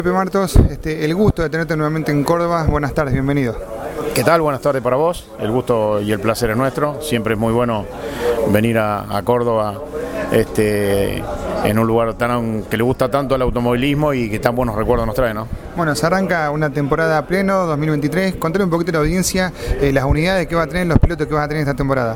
Pepe Martos, el gusto de tenerte nuevamente en Córdoba. Buenas tardes, bienvenido. ¿Qué tal? Buenas tardes para vos. El gusto y el placer es nuestro. Siempre es muy bueno venir a Córdoba en un lugar que le gusta tanto el automovilismo y que tan buenos recuerdos nos trae, ¿no? Bueno, se arranca una temporada a pleno, 2023. Contale un poquito a la audiencia las unidades que va a tener, los pilotos que vas a tener esta temporada.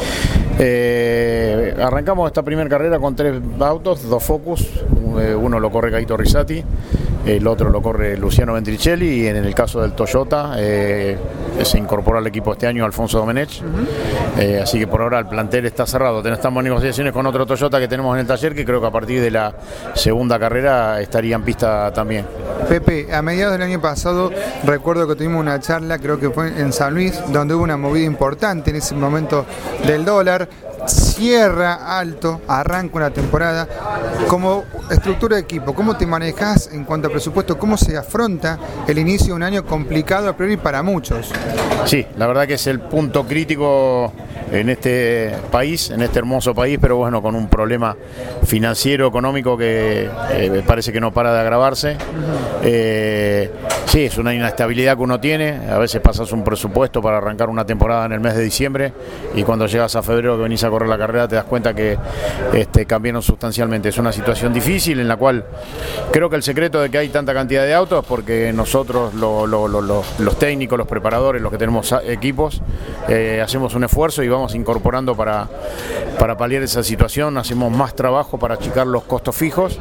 Arrancamos esta primera carrera con 3 autos, 2 Focus. Uno lo corre Gaito Rizzati, el otro lo corre Luciano Ventricelli, y en el caso del Toyota se incorporó al equipo este año Alfonso Domenech. Así que por ahora el plantel está cerrado. Estamos en negociaciones con otro Toyota que tenemos en el taller, que creo que a partir de la segunda carrera estaría en pista también. Pepe, a mediados del año pasado recuerdo que tuvimos una charla, creo que fue en San Luis, donde hubo una movida importante en ese momento del dólar. Cierra alto, arranca una temporada. Como estructura de equipo, ¿cómo te manejas en cuanto a presupuesto? ¿Cómo se afronta el inicio de un año complicado a priori para muchos? Sí, la verdad que es el punto crítico en este país, en este hermoso país, pero bueno, con un problema financiero, económico que parece que no para de agravarse. Sí, es una inestabilidad que uno tiene. A veces pasas un presupuesto para arrancar una temporada en el mes de diciembre y cuando llegas a febrero que venís a correr la carrera te das cuenta que cambiaron sustancialmente. Es una situación difícil en la cual creo que el secreto de que hay tanta cantidad de autos es porque nosotros, los técnicos, los preparadores, los que tenemos equipos, hacemos un esfuerzo y vamos incorporando para paliar esa situación. Hacemos más trabajo para achicar los costos fijos.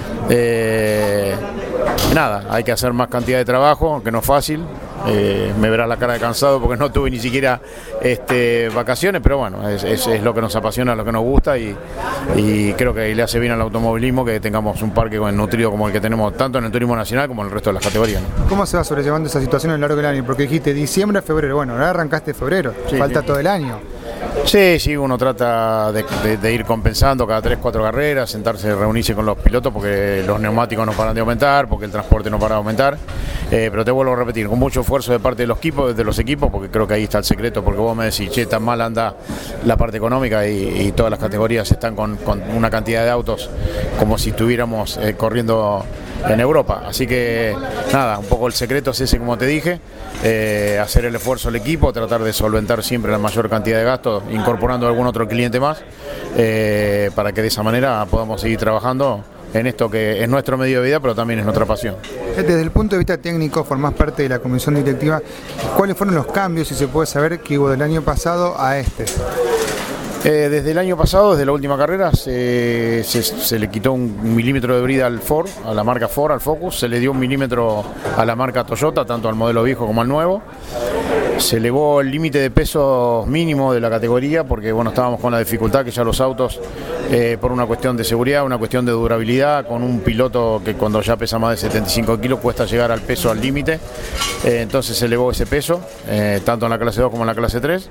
Nada, hay que hacer más cantidad de trabajo, que no es fácil. Me verás la cara de cansado porque no tuve ni siquiera vacaciones, pero bueno, es lo que nos apasiona, lo que nos gusta y creo que le hace bien al automovilismo que tengamos un parque nutrido como el que tenemos tanto en el turismo nacional como en el resto de las categorías, ¿no? ¿Cómo se va sobrellevando esa situación a lo largo del año? Porque dijiste diciembre a febrero, bueno, ahora arrancaste febrero, sí, falta todo el año. Sí, uno trata de ir compensando cada 3-4 carreras, sentarse, reunirse con los pilotos porque los neumáticos no paran de aumentar, porque el transporte no para de aumentar, pero te vuelvo a repetir, con mucho esfuerzo de parte de los equipos, porque creo que ahí está el secreto, porque vos me decís, che, tan mal anda la parte económica y todas las categorías están con una cantidad de autos como si estuviéramos corriendo en Europa, así que nada, un poco el secreto es ese, como te dije, hacer el esfuerzo al equipo, tratar de solventar siempre la mayor cantidad de gastos, incorporando algún otro cliente más, para que de esa manera podamos seguir trabajando en esto que es nuestro medio de vida, pero también es nuestra pasión. Desde el punto de vista técnico, formás parte de la comisión directiva, ¿cuáles fueron los cambios, si se puede saber, que hubo del año pasado a este? Desde el año pasado, desde la última carrera, se le quitó 1 milímetro de brida al Ford, a la marca Ford, al Focus, se le dio 1 milímetro a la marca Toyota, tanto al modelo viejo como al nuevo. Se elevó el límite de peso mínimo de la categoría porque bueno, estábamos con la dificultad que ya los autos, por una cuestión de seguridad, una cuestión de durabilidad, con un piloto que cuando ya pesa más de 75 kilos cuesta llegar al peso al límite, entonces se elevó ese peso, tanto en la clase 2 como en la clase 3.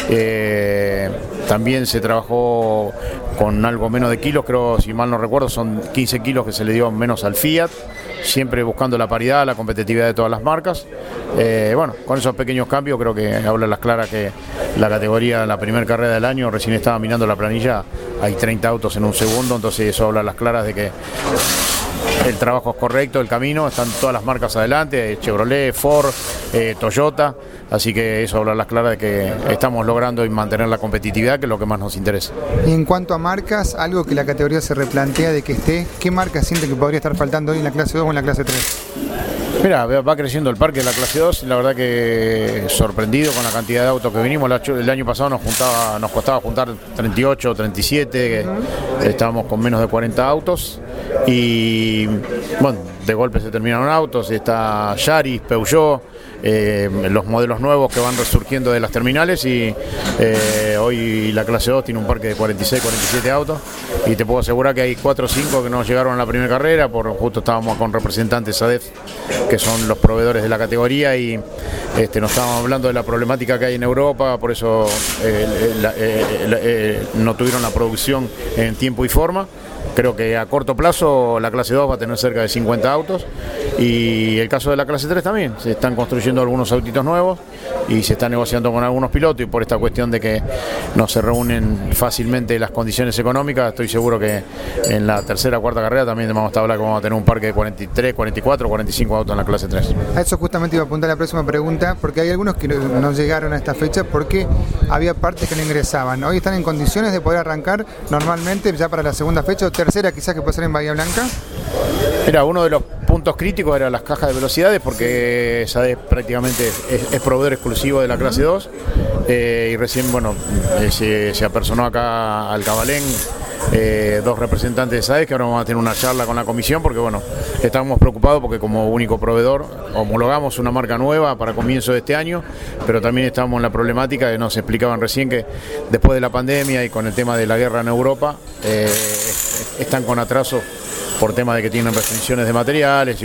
También se trabajó con algo menos de kilos, creo, si mal no recuerdo, son 15 kilos que se le dio menos al Fiat, siempre buscando la paridad, la competitividad de todas las marcas. Bueno, con esos pequeños cambios creo que habla las claras que la categoría, la primera carrera del año, recién estaba mirando la planilla, hay 30 autos en un segundo, entonces eso habla las claras de que el trabajo es correcto, el camino, están todas las marcas adelante, Chevrolet, Ford, Toyota, así que eso habla las claras de que estamos logrando mantener la competitividad, que es lo que más nos interesa. Y en cuanto a marcas, algo que la categoría se replantea de que esté, ¿qué marca siente que podría estar faltando hoy en la clase 2 o en la clase 3? Mira, va creciendo el parque de la clase 2, la verdad que sorprendido con la cantidad de autos que vinimos. El año pasado nos costaba juntar 38, 37, estábamos con menos de 40 autos y bueno, de golpe se terminaron autos, está Yaris, Peugeot, los modelos nuevos que van resurgiendo de las terminales y hoy la clase 2 tiene un parque de 46, 47 autos y te puedo asegurar que hay 4 o 5 que no llegaron a la primera carrera, justo estábamos con representantes SADEF que son los proveedores de la categoría y nos estábamos hablando de la problemática que hay en Europa, por eso no tuvieron la producción en tiempo y forma. Creo que a corto plazo la clase 2 va a tener cerca de 50 autos Y el caso de la clase 3 también, se están construyendo algunos autitos nuevos y se está negociando con algunos pilotos, y por esta cuestión de que no se reúnen fácilmente las condiciones económicas, estoy seguro que en la tercera o cuarta carrera también vamos a hablar que vamos a tener un parque de 43, 44, 45 autos en la clase 3. A eso justamente iba a apuntar la próxima pregunta, porque hay algunos que no llegaron a esta fecha porque había partes que no ingresaban. Hoy están en condiciones de poder arrancar normalmente ya para la segunda fecha o tercera quizás que puede ser en Bahía Blanca. Era uno de los puntos críticos, eran las cajas de velocidades, porque SADES prácticamente es proveedor exclusivo de la clase 2, y recién se apersonó acá al Cabalén dos representantes de SADES, que ahora vamos a tener una charla con la comisión, porque estábamos preocupados porque como único proveedor homologamos una marca nueva para comienzo de este año, pero también estábamos en la problemática que nos explicaban recién que después de la pandemia y con el tema de la guerra en Europa, están con atraso por tema de que tienen restricciones de materiales y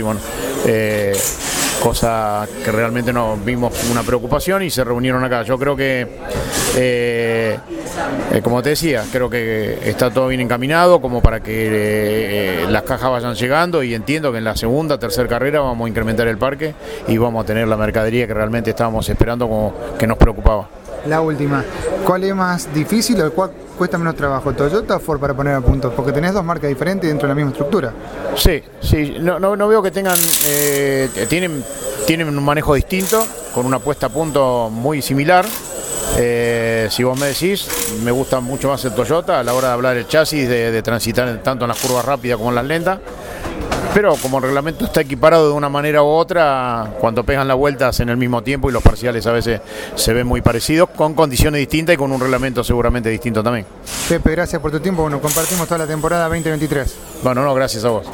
cosa que realmente nos vimos una preocupación y se reunieron acá. Yo creo que, como te decía, creo que está todo bien encaminado como para que las cajas vayan llegando, y entiendo que en la segunda, tercera carrera vamos a incrementar el parque y vamos a tener la mercadería que realmente estábamos esperando, como que nos preocupaba. La última, ¿cuál es más difícil o cuál cuesta menos trabajo, Toyota o Ford, para poner a punto? Porque tenés dos marcas diferentes dentro de la misma estructura. Sí, no veo que tengan, tienen un manejo distinto, con una puesta a punto muy similar. Si vos me decís, me gusta mucho más el Toyota a la hora de hablar el chasis, de transitar tanto en las curvas rápidas como en las lentas. Pero como el reglamento está equiparado de una manera u otra, cuando pegan las vueltas en el mismo tiempo y los parciales a veces se ven muy parecidos, con condiciones distintas y con un reglamento seguramente distinto también. Pepe, gracias por tu tiempo. Compartimos toda la temporada 2023. Bueno, gracias a vos.